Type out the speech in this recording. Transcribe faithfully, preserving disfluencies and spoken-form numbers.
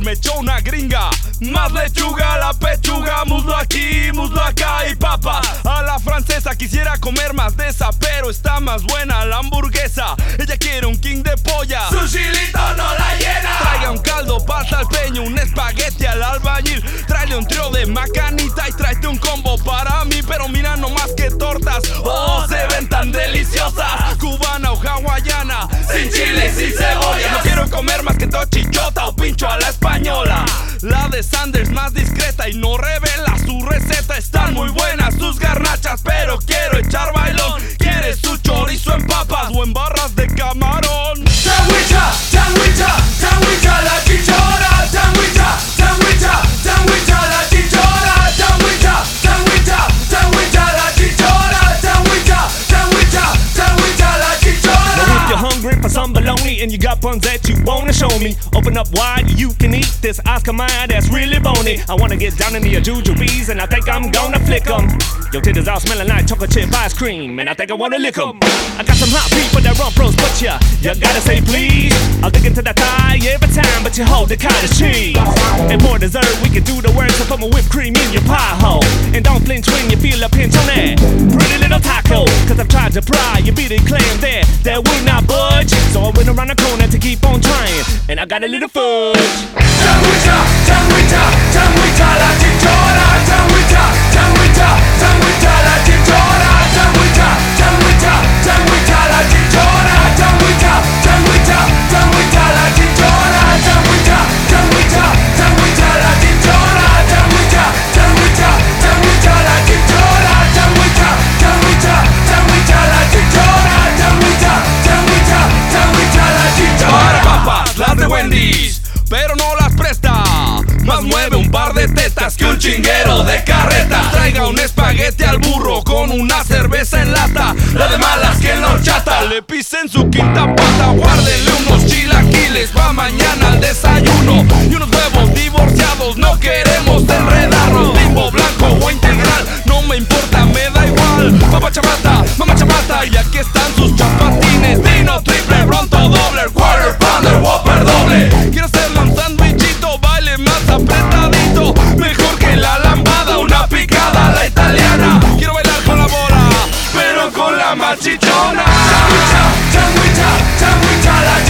me echó una gringa. Más lechuga, la pechuga, muslo aquí, muslo acá y papa. A la francesa quisiera comer más de esa, pero está más buena la hamburguesa. Ella quiere un king de polla, su chilito no la llena. Traiga un caldo, pasta al peño, un espagueti al albañil. Tráele un trío de macanita y tráete un combo para mí. Pero mira nomás que tortas, oh, se ven tan deliciosas. Cubana o hawaiana, sin chile y sin cebolla. No quiero comer más que tochichota o pincho a la española. La de Sanders más discreta y no revela su receta. Están muy buenas sus garnachas, pero quiero echar bailón. ¿Quieres su chorizo en papas o en barras de camarón? Sandwicha, sandwicha, sandwicha la chichona. Sandwicha, sandwicha, sandwicha la chichona. Sandwicha, sandwicha, sandwicha la chichona. Sandwicha, sandwicha, sandwicha la chichona. Now if you're hungry for some bologna and you got buns that you wanna show me, open up wide, you can eat this Oscar Mayer that's really bony. I wanna get down into your jujubes and I think I'm gonna flick 'em. Your titties all smelling like chocolate chip ice cream and I think I wanna lick 'em. I got some hot beef for that rump roast, but ya, you gotta say please. I'll dig into that thigh every time, but you hold the cottage cheese. And for dessert, we can do the work, so put my whipped cream in your pie hole. And don't flinch when you feel a pinch on that pretty little taco. Cause I've tried to pry, you beat it claim there, that will not budge. So I went around the corner to keep on trying, and I got a little fudge. Sandwicha, sandwicha, sandwicha la chichona. Sandwicha, sandwicha, sandwicha la chichona. Sandwicha, sandwicha, sandwicha la chichona. Sandwicha, sandwicha, sandwicha la chichona. Sandwicha, sandwicha, sandwicha la chichona. Sandwicha, sandwicha, sandwicha la chichona. Sandwicha, sandwicha, sandwicha la chichona. Sandwicha, sandwicha, sandwicha la chichona. Para papas, las de Wendy's, pero no las presta. Más mueve un par de tetas que un chinguero de carreta. Traiga un espagueti al burro con una cerveza en lata. La de malas que no chata, le pisen su quinta pata. Guárdele unos chilaquiles pa' mañana al desayuno y unos huevos divorciados, no queremos enredarnos. Limbo blanco o integral, no me importa, me da igual. Papá chamata, mamá chamata, y aquí están sus chapatines. Dino triple, pronto doble, quarter pounder, whopper doble. Quiero hacerle un sandwichito, baile más apretadito, mejor que la lambada, una picada a la italiana. Quiero bailar con la bola, pero con la machichona. Sandwicha, sandwicha, sandwicha la